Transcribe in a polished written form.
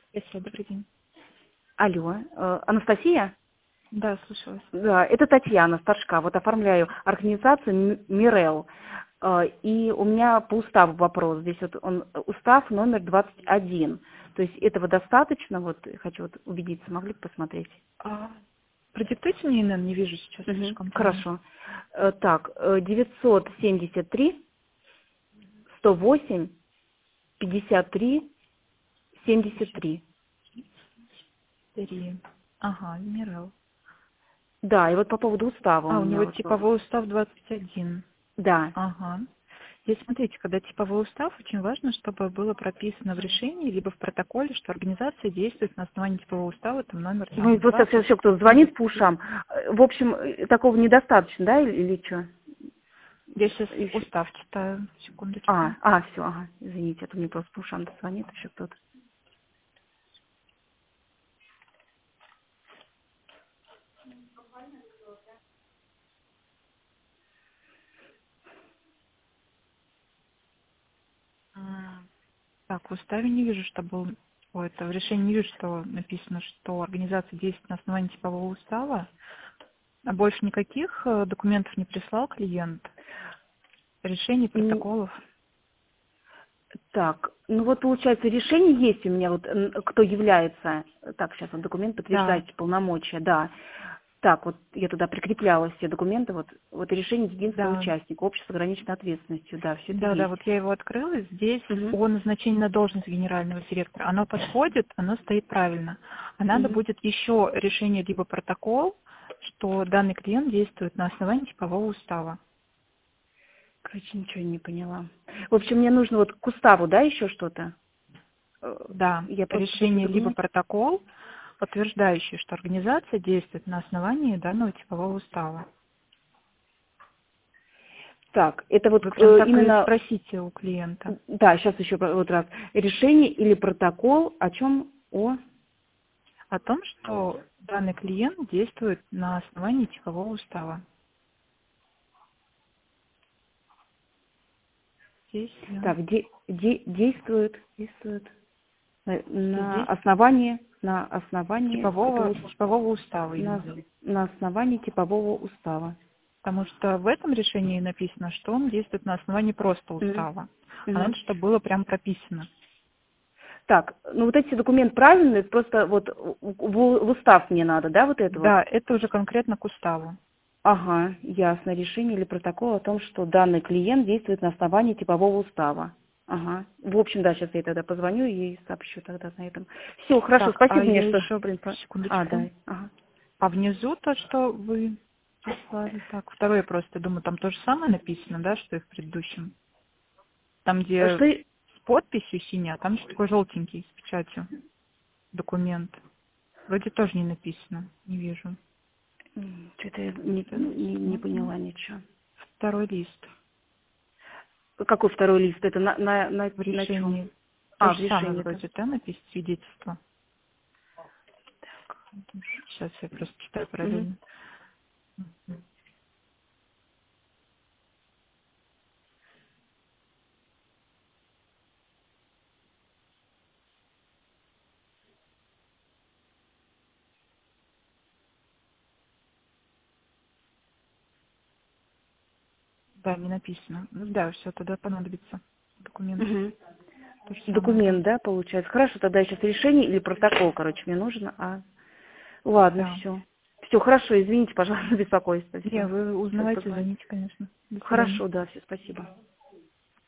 Спасибо, добрый день. Алло, Анастасия? Да, слушаю вас. Да, это Татьяна Старшка. Вот оформляю организацию МИРЭЛ. И у меня по уставу вопрос. Здесь вот устав номер 21. То есть этого достаточно? Вот хочу вот убедиться. Могли бы посмотреть? Продиктуйте мне, наверное, не вижу сейчас слишком темно. Хорошо. Так, 973 108 53 73. Ага, Мирел. Да, и вот по поводу устава у У меня него вот. типовой устав 21. Да. Ага. Здесь, смотрите, когда типовой устав, очень важно, чтобы было прописано в решении, либо в протоколе, что организация действует на основании типового устава, там номер Ну, и там, просто 20. все, кто звонит по ушам. В общем, такого недостаточно, да, или что? Я сейчас устав читаю, секундочку. Все, ага, извините, это мне просто по ушам звонит еще кто-то. Так, в уставе не вижу, что был... это в решении не вижу, что написано, что организация действует на основании типового устава. А больше никаких документов не прислал клиент? Решений, протоколов? Так, ну вот получается решение есть у меня, вот кто является, так, сейчас вот документ Да. подтверждающий полномочия, да. Так, вот я туда прикрепляла все документы, вот решение единственного Да. участника, общество с ограниченной ответственностью, да, все это Да, есть. вот я его открыла. Здесь Мгм. о назначении на должность генерального директора. Оно подходит, оно стоит правильно. А надо Мгм. будет еще решение либо протокол, что данный клиент действует на основании типового устава. Короче, ничего не поняла. В общем, мне нужно вот к уставу, да, еще что-то? Да, Я просто все эти решение либо документы. протокол, подтверждающий, что организация действует на основании данного типового устава. Так, это вот Вы прям так и именно, спросите у клиента. да, сейчас еще вот раз. Решение или протокол, о чем? О том, что данный клиент действует на основании типового устава. Здесь я. Так, действует на Здесь основании типового, этого, типового устава на, именно. на основании типового устава. Потому что в этом решении написано, что он действует на основании просто Мгм. устава. А Мгм. надо, чтобы было прям прописано. Так, ну вот эти документы правильные, просто вот в устав мне надо, да, вот это вот? Да, это уже конкретно к уставу. Ага, ясно. Решение или протокол о том, что данный клиент действует на основании типового устава. Ага. В общем, да, сейчас я тогда позвоню и сообщу тогда на этом. Все, хорошо, Так, а спасибо мне, я что... еще, секундочку. Да. Ага. А внизу то, что вы прислали. Так, второе просто, думаю, там то же самое написано, да, что и в предыдущем. Там, где Что... с подписью синяя, там еще такой желтенький с печатью документ. Вроде тоже не написано, не вижу. Что-то я не поняла ничего. Второй лист Какой второй лист? Это в на чем? решении. То В же самое решении-то. вроде, да, написано свидетельство. Сейчас я просто читаю Мгм. параллельно. Да, не написано. Ну да, все, тогда понадобится документ. Мгм. То же самое, да. Документ, да, получается. Хорошо, тогда сейчас решение или протокол, короче, мне нужно. Ладно, Да. все. Все, хорошо, извините, пожалуйста, за беспокойство. Не, Все. вы Сейчас узнавайте, позвоню. звоните, конечно. До свидания. Хорошо, да, все, спасибо.